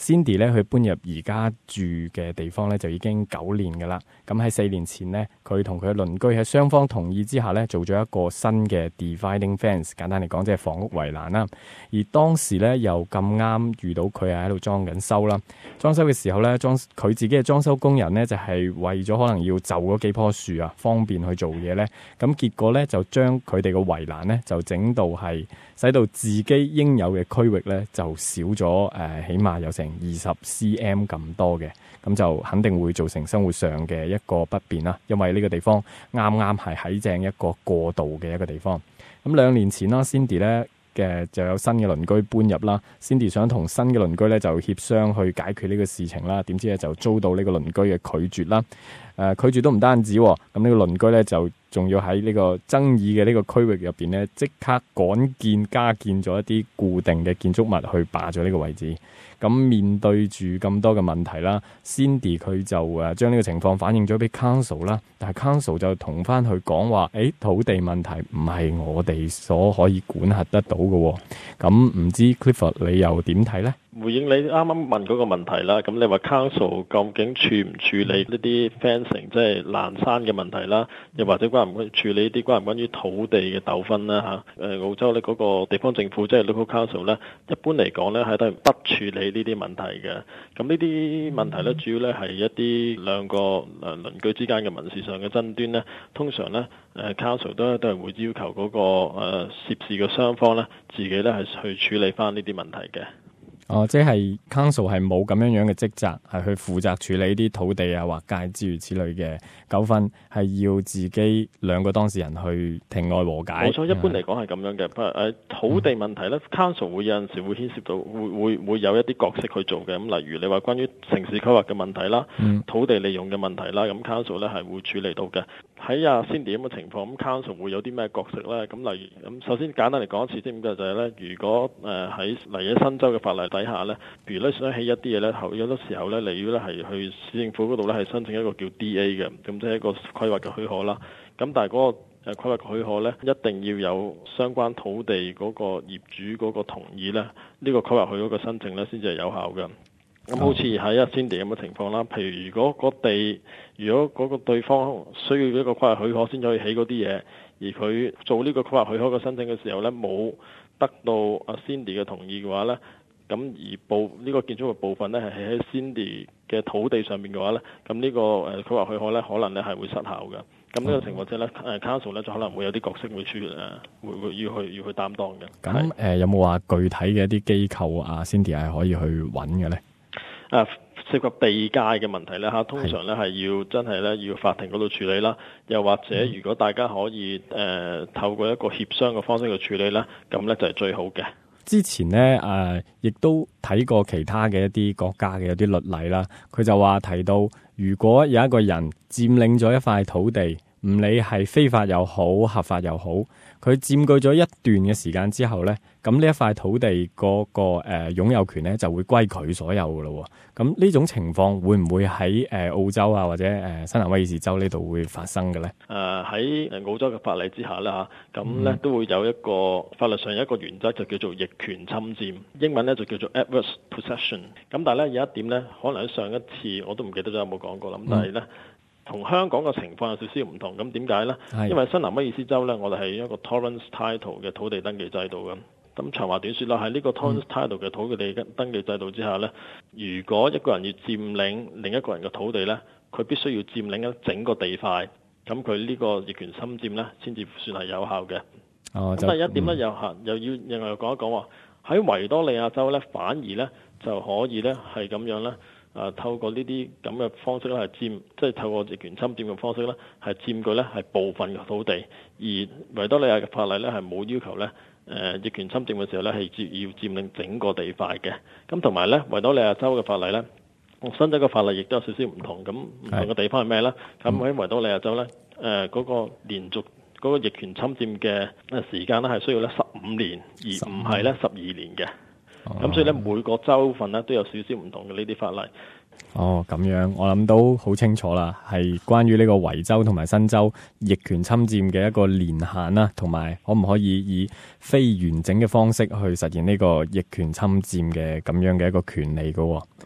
Cindy 咧，佢搬入而家住嘅地方咧就已經9年噶啦。咁喺4年前呢，佢同佢嘅鄰居喺雙方同意之下咧，做咗一個新嘅 dividing fence， 簡單嚟講即係房屋圍欄啦。而當時咧又咁啱遇到佢係喺度裝緊修啦。裝修嘅時候咧，佢自己嘅裝修工人咧就係為咗可能要就嗰幾棵樹啊，方便去做嘢咧。咁結果咧就將佢哋嘅圍欄咧就整到係使到自己應有嘅區域咧就少咗起碼有成20 cm 咁多嘅，咁就肯定會造成生活上嘅一個不便啦。因為呢個地方啱啱係喺正一個過渡嘅一個地方。咁2年前啦 ，Cindy 咧就有新嘅鄰居搬入啦。Cindy 想同新嘅鄰居咧就協商去解決呢個事情啦，點知咧就遭到呢個鄰居嘅拒絕啦。拒絕都唔單止，咁呢個鄰居咧就仲要喺呢個爭議嘅呢個區域入邊咧，即刻加建咗一啲固定嘅建築物去霸咗呢個位置。咁面對住咁多嘅問題啦 ，Cindy 佢就將呢個情況反映咗俾 Council 啦，但係 Council 就同翻佢講話，土地問題唔係我哋所可以管轄得到嘅。咁唔知 Clifford 你又點睇呢？ 回應你啱啱問嗰個問題啦，咁你話 Council 究竟處唔處理呢啲 fencing 即係欄山嘅問題啦，又或者關唔處理啲關唔關於土地嘅糾紛啦嚇？澳洲呢嗰個地方政府即係 local council 咧，一般嚟講咧係都係不處理呢啲問題嘅。咁呢啲問題咧主要咧係一啲兩個鄰居之間嘅民事上嘅爭端咧，通常咧Council 都係會要求嗰個涉事嘅雙方咧自己咧係去處理翻呢啲問題嘅。 即係 Council 係冇咁樣嘅職責，係去負責處理啲土地啊、劃界諸如此類嘅糾紛，係要自己兩個當事人去庭外和解。 冇錯，一般嚟講係咁樣嘅。不過土地問題咧，Council 會有陣時會牽涉到，會有一啲角色去做嘅。咁例如你話關於城市規劃嘅問題啦，土地利用嘅問題啦，咁 Council 咧係會處理到嘅。喺阿 Cindy 咁嘅情況，咁 Council 會有啲咩角色咧？咁例如咁，首先簡單嚟講一次先，咁就係咧，如果喺嚟咗新州嘅法例底下咧，譬如咧想起一啲嘢咧，有多時候咧，你要咧係去市政府嗰度咧係申請一個叫 DA 嘅，咁即係一個規劃嘅許可啦。咁但係嗰個規劃許可咧，一定要有相關土地嗰個業主嗰個同意咧，呢個規劃許可嘅申請咧先至係有效嘅。咁好似喺阿 Cindy 咁嘅情況啦，譬如如果嗰個對方需要一個規劃許可先可以起嗰啲嘢，而佢做呢個規劃許可嘅申請嘅時候咧，冇得到阿 Cindy 嘅同意嘅話咧，咁而呢個建築物部分咧係喺 Cindy 嘅土地上面嘅話咧，咁呢個規劃許可咧可能咧係會失效嘅。咁呢個情況之下咧，Council 咧就可能會有啲角色會要去擔當嘅。 咁有冇話具體嘅一啲機構啊 Cindy 係可以去揾嘅咧？ 涉及地界嘅問題咧嚇，通常咧係要真係咧要法庭嗰度處理啦，又或者如果大家可以透過一個協商嘅方式去處理咧，咁咧就係最好嘅。 之前咧亦都睇過其他嘅一啲國家嘅一啲律例啦，佢就話提到，如果有一個人佔領咗一塊土地，唔理係非法又好合法又好，佢佔據咗一段嘅時間之後咧，咁呢一塊土地嗰個擁有權咧就會歸佢所有噶咯。咁呢種情況會唔會喺澳洲啊或者新南威爾士州呢度會發生嘅咧？ 喺澳洲嘅法例之下啦嚇，咁咧都會有一個法律上有一個原則就叫做逆權侵佔，英文咧就叫做 adverse possession。咁但係咧有一點咧，可能喺上一次我都唔記得咗有冇講過啦。咁但係咧，同香港嘅情況有少少唔同。咁點解咧？因為新南威爾斯州咧，我哋係一個 Torrens Title 嘅土地登記制度嘅。咁長話短說啦，喺呢個 Torrens Title 嘅土地登記制度之下咧，如果一個人要佔領另一個人嘅土地咧，佢必須要佔領一整個地塊，咁佢呢個逆權侵佔咧，先至算係有效嘅。咁第一點咧，又要另外講一講話，喺維多利亞州咧，反而咧就可以咧係咁樣咧。透過呢啲咁嘅方式咧，係即係透過逆權侵佔嘅方式咧，係佔據咧係部分嘅土地，而維多利亞嘅法例咧係冇要求咧，逆權侵佔嘅時候咧係要佔領整個地塊嘅。咁同埋咧，維多利亞州嘅法例咧，新州嘅法例亦都有少少唔同。咁唔同嘅地方係咩咧？咁喺維多利亞州咧，嗰個連續嗰個逆權侵佔嘅時間咧係需要咧15年，而唔係咧12年嘅。咁所以咧，每個州份咧都有少少唔同嘅呢啲法例。 咁樣我諗都好清楚啦，係關於呢個維州同埋新州逆權侵佔嘅一個年限啦，同埋可唔可以以非完整嘅方式去實現呢個逆權侵佔嘅咁樣嘅一個權利㗎喎。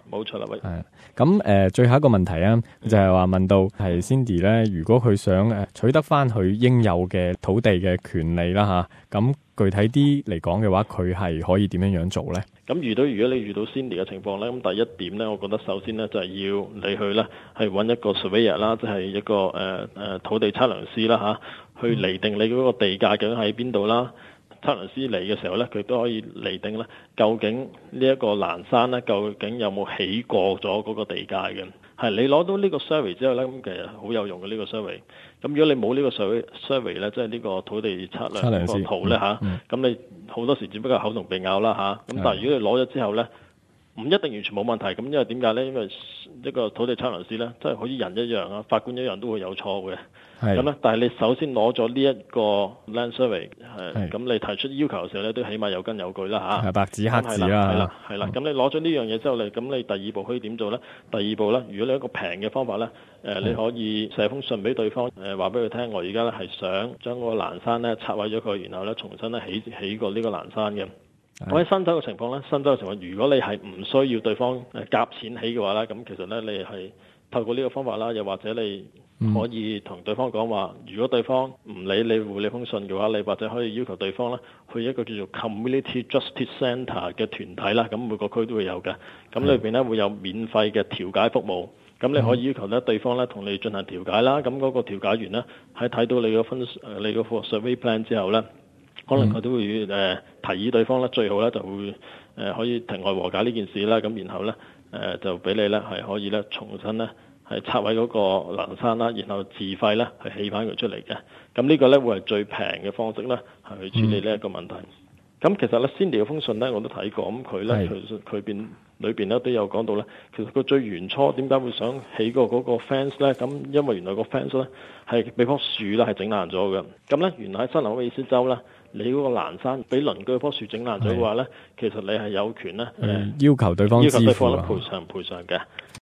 冇錯啦，喂。 係咁最後一個問題啊，就係話問到係 Cindy 咧，如果佢想取得翻佢應有嘅土地嘅權利啦嚇，咁具體啲嚟講嘅話，佢係可以點樣做咧？ 咁如果你遇到 Cindy 嘅情況咧，咁第一點咧，我覺得首先咧就係要你去咧係揾一個 surveyor 啦，即係一個土地測量師啦嚇，去釐定你嗰個地價究竟喺邊度啦。測量師嚟嘅時候咧，佢都可以釐定咧，究竟呢一個欄山咧，究竟有冇起過咗嗰個地價嘅？係你攞到呢個 survey 之後咧，咁其實好有用嘅呢個 survey。咁如果你冇呢個 survey 咧，即係呢個土地測量個圖咧嚇，咁你好多時只不過口同鼻拗啦嚇。咁但係如果你攞咗之後咧，唔一定完全冇問題。咁因為點解咧？因為一個土地測量師咧，即係好似人一樣啊，法官一樣都會有錯嘅。咁咧，但係你首先攞咗呢一個 land survey， 咁你提出要求嘅時候咧，都起碼有根有據啦嚇。 係白紙黑字啦。 係啦。咁你攞咗呢樣嘢之後咧，咁你第二步可以點做咧？第二步咧，如果你一個平嘅方法咧，你可以寫封信俾對方，話俾佢聽，我而家咧係想將嗰個欄山咧拆毀咗佢，然後咧重新咧起過呢個欄山嘅。我喺新州嘅情況咧，如果你係唔需要對方夾錢起嘅話咧，咁其實咧你係透過呢個方法啦，又或者你可以同對方講話，如果對方唔理你回你封信嘅話，你或者可以要求對方咧去一個叫做 Community Justice Centre 嘅團體啦，咁每個區都會有嘅，咁裏邊咧會有免費嘅調解服務，咁你可以要求咧對方咧同你進行調解啦，咁嗰個調解員咧喺睇到你個 survey plan 之後咧，可能佢都會提議對方咧最好咧就會可以庭外和解呢件事啦，咁然後咧就俾你咧係可以咧重新咧係拆毀嗰個欄山啦，然後自費咧係起翻佢出嚟嘅。咁呢個咧會係最平嘅方式咧係去處理呢一個問題。咁其實咧 Cindy 嘅封信咧我都睇過，咁佢咧其實佢裏邊咧都有講到咧，其實佢最原初點解會想起過嗰個 fence 咧？咁因為原來個 fence 咧係俾棵樹咧係整爛咗嘅。咁咧原來喺新南威爾斯州咧，你嗰個欄山俾鄰居棵樹整爛咗嘅話咧，其實你係有權咧要求對方支付賠償嘅。